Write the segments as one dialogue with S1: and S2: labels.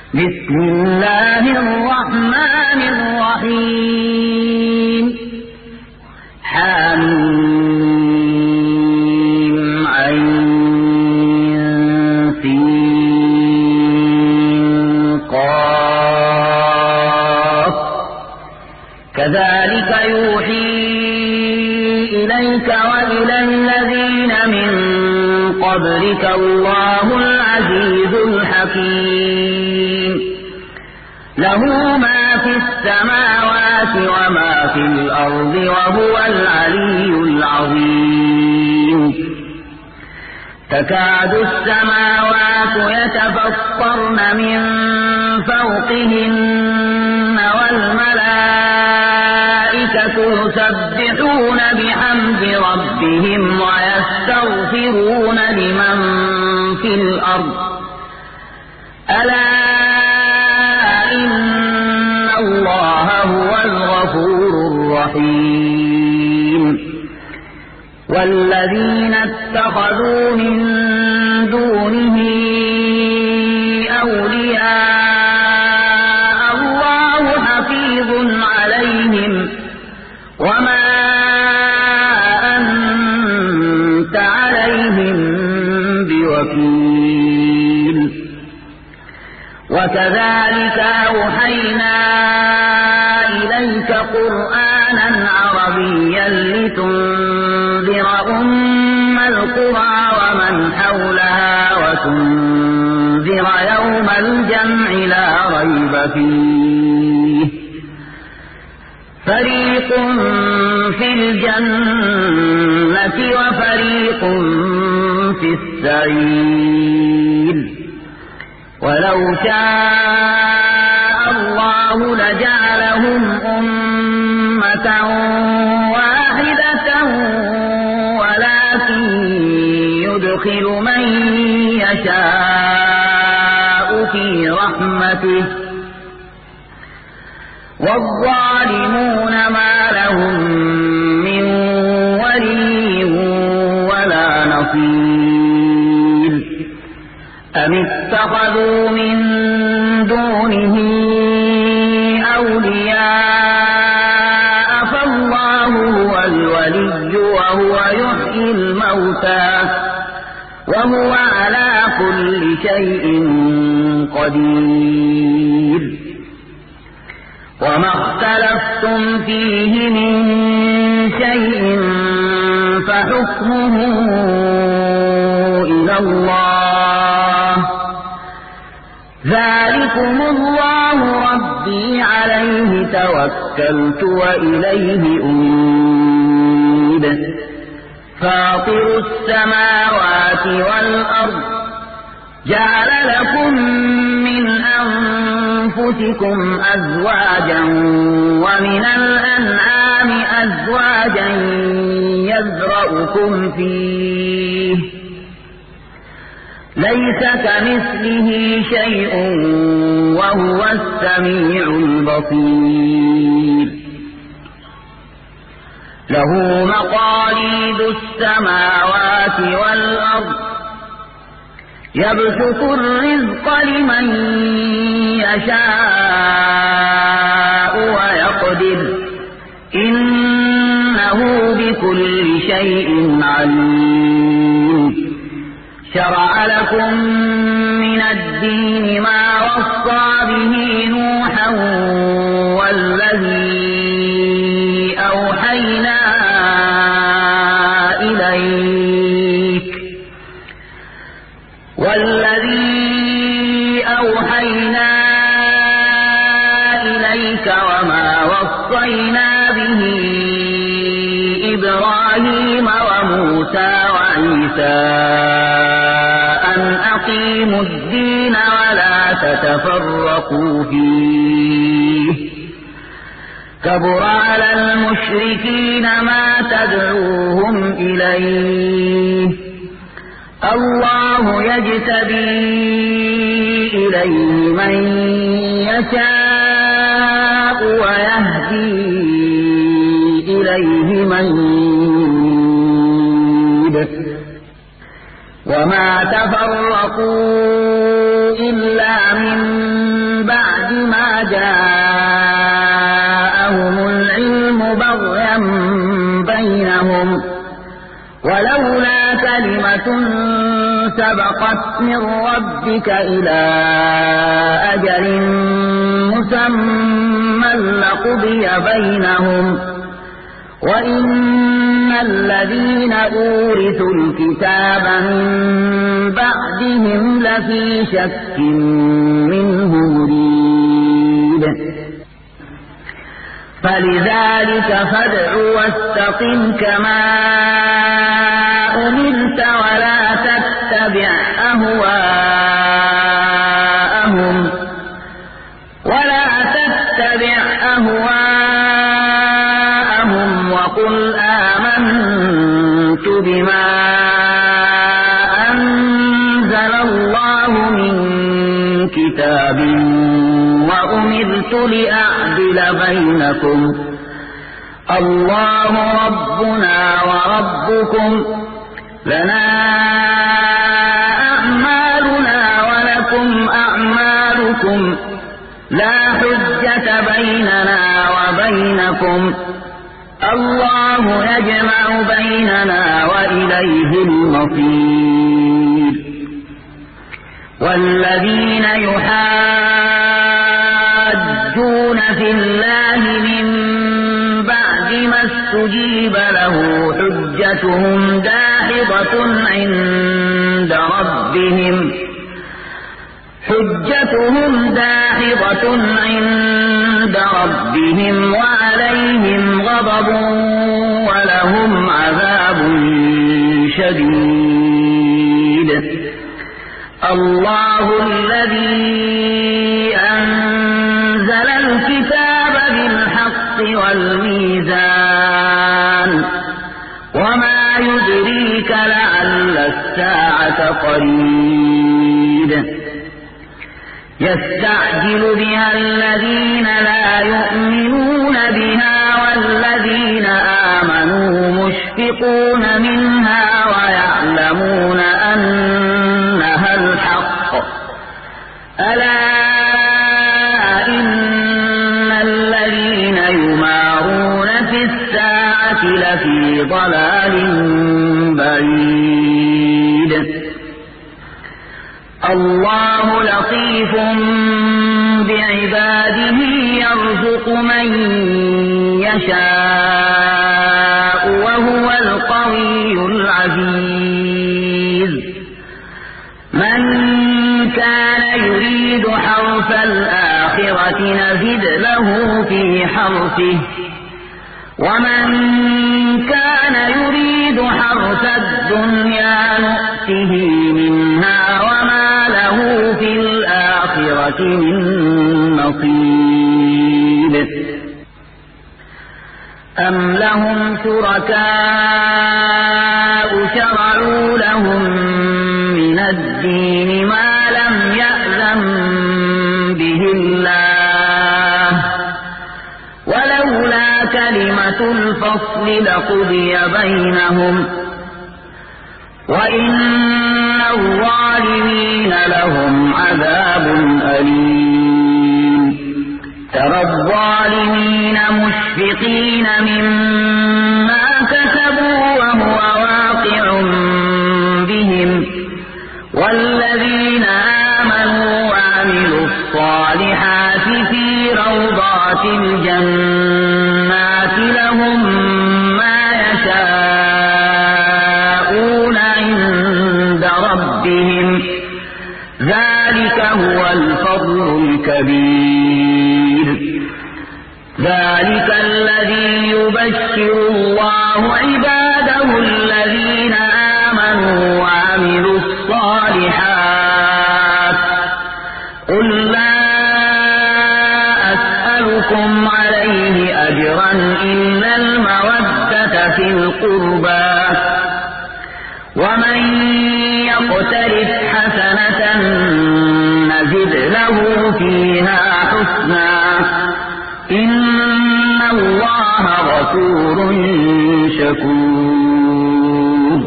S1: بسم الله الرحمن الرحيم حميم عين سين قاف كذلك يوحي إليك وإلى الذين من قبلك الله العزيز الحكيم له ما في السماوات وما في الأرض وهو العلي العظيم تكاد السماوات يتفطرن من فوقهن والملائكة يسبحون بحمد ربهم ويستغفرون لمن في الأرض ألا إن الله هو الغفور الرحيم والذين اتخذوا من دونه أولياء الله حفيظ عليهم وما أنت عليهم بوكيل وكذلك أوحينا إليك قرآنا عربيا لتنذر أم القرى ومن حولها وتنذر يوم الجمع لا ريب فيه فريق في الجنة وفريق في السعير ولو شاء الله لجعلهم أمة واحدة ولكن يدخل من يشاء في رحمته والظالمون ما لهم من ولي ولا نصير أم اتخذوا من دونه أولياء فالله هو الولي وهو يحيي الموتى وهو على كل شيء قدير وما اختلفتم فيه من شيء فحكمه إلى الله ذلكم الله ربي عليه توكلت وإليه أنيب فاطر السماوات والأرض جعل لكم من أنفسكم أزواجا ومن الأنعام أزواجا يذرأكم فيه ليس كمثله شيء وهو السميع البصير له مقاليد السماوات والأرض يبسط الرزق لمن يشاء ويقدر إنه بكل شيء عليم شرع لكم من الدين ما وصى به نوحا والذي أوحينا إليك وما وصينا به إبراهيم وموسى وعيسى أن أقيموا الدين ولا تتفرقوا فيه كبر على المشركين ما تدعوهم إليه الله يجتبي إليه من يشاء ويهدي إليه من ينيب وما تفرقوا إلا من سبقت من ربك إلى أجل مسمى لقضي بينهم وإن الذين أورثوا الكتاب من بعدهم لفي شك منه مريب فلذلك فادع واستقم كما أمرت ولا تتبع أهواءهم وقل آمنت بما أنزل الله من كتاب وأمرت لأعدل بينكم الله ربنا وربكم لنا أعمالنا ولكم أعمالكم لا حجة بيننا وبينكم الله يجمع بيننا وإليه المصير والذين يحاجون في الله من بعد ما استجيب له حجتهم داحضة عند ربهم وعليهم غضب ولهم عذاب شديد الله الذي أنزل الكتاب بالحق والميزان وما يدريك لعل الساعة قريب يستعجل بها الذين لا يؤمنون بها والذين آمنوا مشفقون منها ويعلمون أنها الحق ألا إن الذين يمارون في الساعة لفي ضلال بعيد الله لطيف بعباده يرزق من يشاء وهو القوي العزيز من كان يريد حرث الآخرة نزد له في حرثه ومن كان يريد حرث الدنيا نؤته منها وما له في الآخرة من نصيب أم لهم شركاء شرعوا لهم من الدين ما لم يأذن به الله ولولا كلمة الفصل لقضي بينهم وإن الظالمين لهم عذاب أليم ترى الظالمين مشفقين مما كسبوا وهو واقع بهم والذين آمنوا وعملوا الصالحات في روضات الجنات لهم ما يشاءون عند ربهم ذلك هو الفضل الكبير ذلك الذي يبشر الله عباده الذين آمنوا وعملوا الصالحات قل لا أسألكم عليه أجرا إلا المودة في القربى ومن يقترف حسنة نزد له فيها حسنا إن الله غفور شكور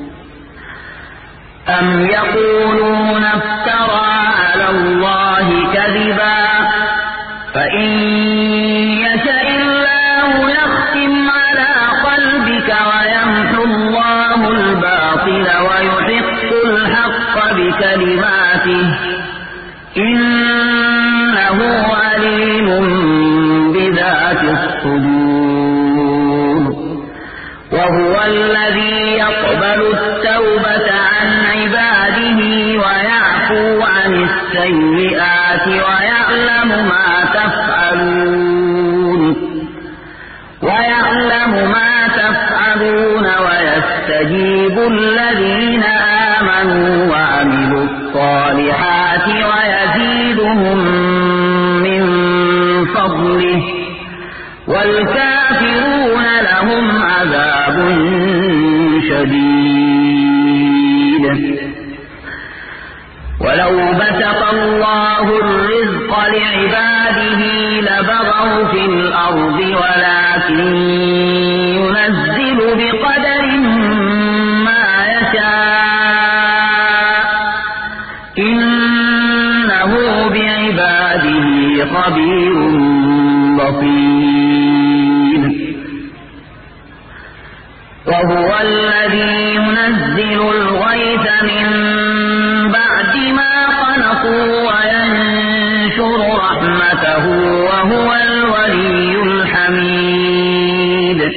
S1: أم يقولون افترى على الله كذبا فإن يشاء الله يختم على قلبك ويمحو الله الباطل ويحق الحق إنه عليم بذات الصدور وهو الذي يقبل التوبة عن عباده ويعفو عن السيئات ويعلم ما تفعلون ويستجيب الذين آمنوا وعملوا الصالحات ويزيدهم من فضله والكافرون لهم عذاب شديد ولو بسط الله الرزق لعباده لبغوا في الأرض ولكن ينزل بقدر ما يشاء إنه بعباده خبير بصير وهو الذي ينزل الغيث من بعد ما قنطوا وينشر رحمته وهو الولي الحميد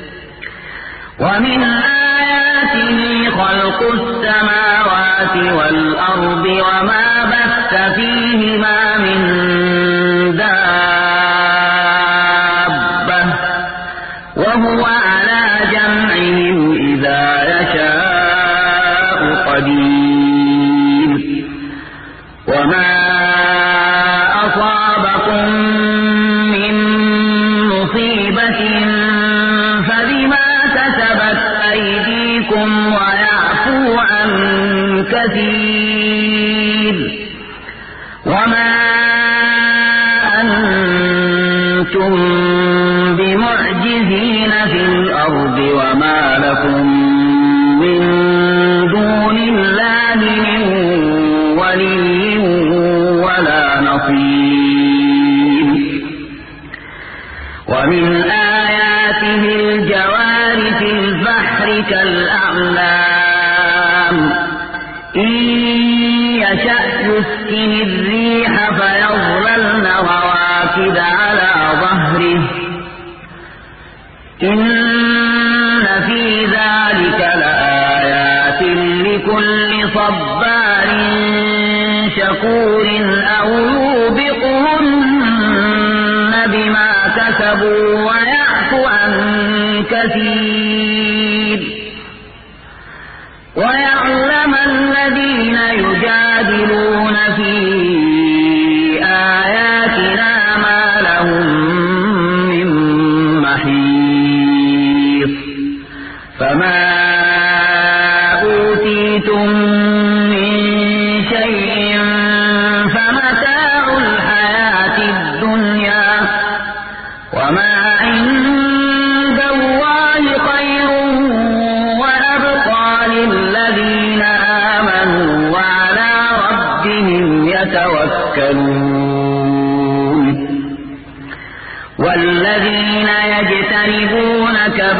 S1: ومن آياته خلق السماوات والأرض وما بث فيهما من دابة وهو على جمعهم إذا يشاء قدير وما أصابكم من مصيبة فبما كسبت أيديكم ويعفو عن كثير وما أنتم بمعجزين في الأرض وما لكم من دون الله من ولي ولا نصير ومن آياته الجوار في البحر كالأعلام إن يشأ يسكن الريح فيظللن رواكد على ظهره إن في ذلك لآيات لكل صبار شكور أو يوبقهن بما كسبوا ويعفو عن كثير ويعلم الذين يجادلون في آياتنا ما لهم من محيص فما أوتيتم من شيء فمتاع الحياة الدنيا وما عند الله خير وأبقى للذين آمنوا وعلى ربهم يتوكلون والذين يجتنبون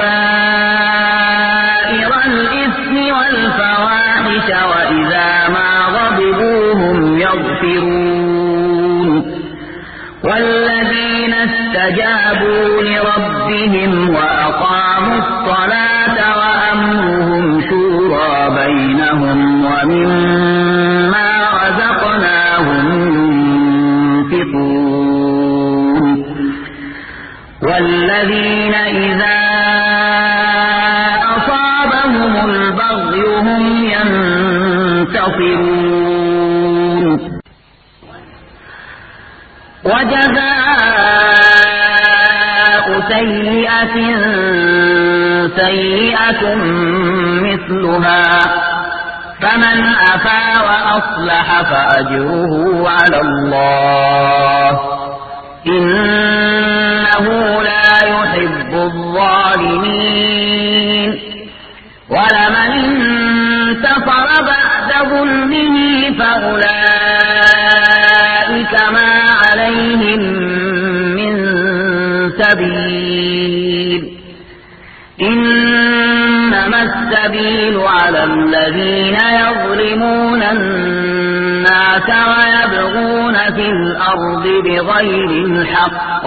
S1: كبائر الإثم والفواحش وإذا ما غضبوا هم يغفرون والذين استجابوا لربهم وأقاموا الصلاة وأمرهم شورى بينهم ومما رزقناهم ينفقون والذين إذا أصابهم البغي هم ينتصرون وجزاء سيئة سيئة مثلها فمن عفا وأصلح فأجره على الله إنه لا يحب الظالمين ولمن انتصر بعد ظلمه فأولئك ما عليهم من سبيل إنما السبيل على الذين يظلمون الناس ذلك ويبغون في الأرض بغير الحق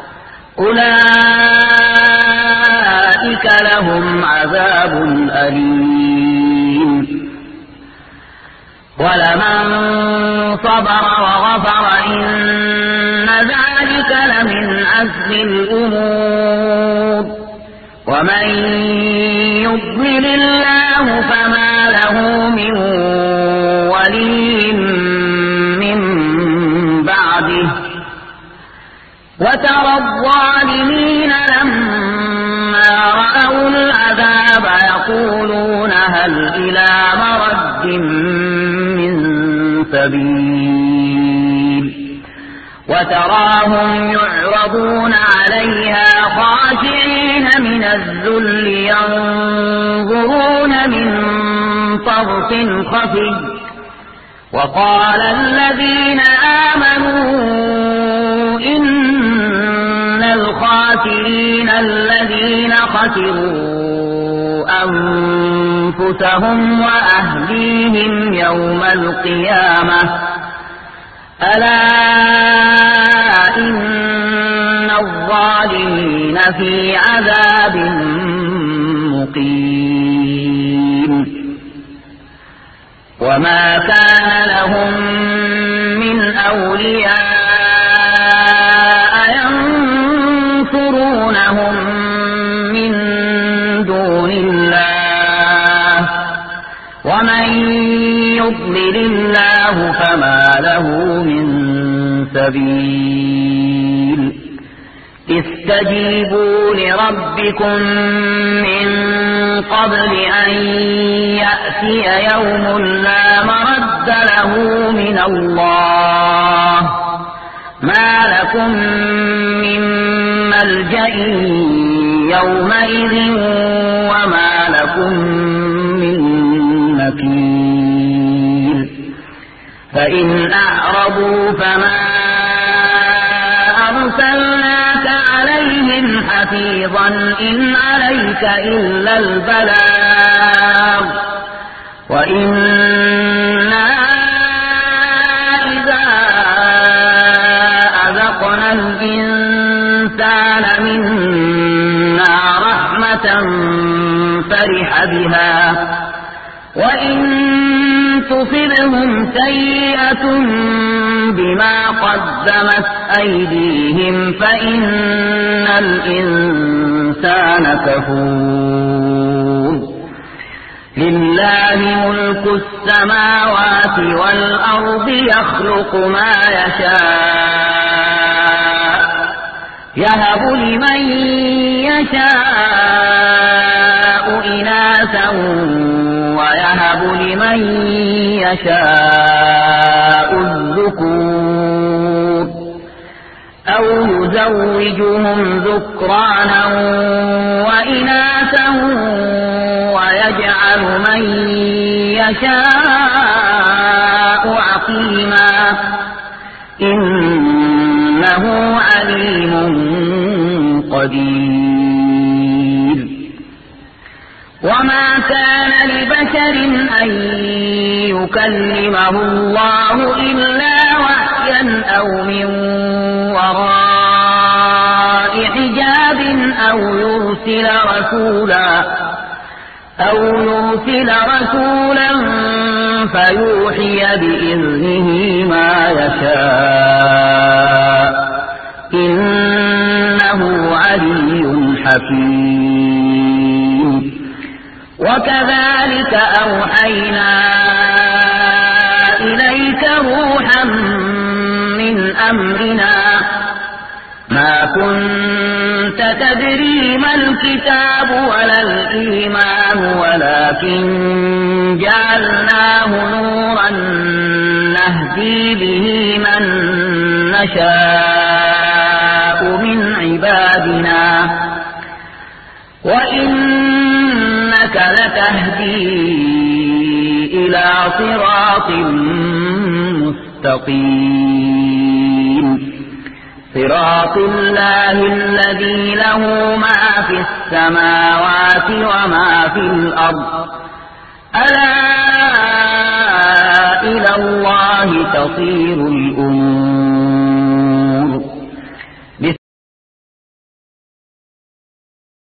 S1: أولئك لهم عذاب أليم ولمن صبر وغفر إن ذلك لمن عزم الأمور ومن يضلل الله فما له من ولي من بعده وترى الظالمين لما رأوا العذاب يقولون هل إلى مرد من سبيل وتراهم يعرضون عليها خاشعين من الذل ينظرون من طرف خفي وقال الذين آمنوا إن الخاسرين الذين خسروا أنفسهم وأهليهم يوم القيامة ألا إن الظالمين في عذاب مقيم وما كان لهم من أولياء ينصرونهم من دون الله ومن يضلل الله فما له من سبيل استجيبوا لربكم من قبل أن يأتي يوم لا مرد له من الله ما لكم من ملجأ يومئذ وما لكم من نكير فإن أعرضوا فما أرسلناك عليهم حفيظا إن عليك إلا البلاغ وإنا إذا أذقنا الإنسان منا رحمة فرح بها وإن تصبهم سيئة بما قدمت أيديهم فإن الإنسان كفور لله ملك السماوات والأرض يخلق ما يشاء يهب لمن يشاء إناثا ويهب لمن يشاء الذكور أو يزوجهم ذكرانا وإناثا ويجعل من يشاء عقيما إنه عليم قدير وما كان لبشر أن يكلمه الله إلا وحيا أو من وراء حجاب أو يرسل رسولا فيوحي بإذنه ما يشاء إنه علي حكيم وكذلك أوحينا إليك روحا من أمرنا ما كنت تدري ما الكتاب ولا الإيمان ولكن جعلناه نورا نهدي به من نشاء من عبادنا وإنك لتهدي إلى صراط مستقيم صراط الله الذي له ما في السماوات وما في الأرض ألا إلى الله تصير الأمور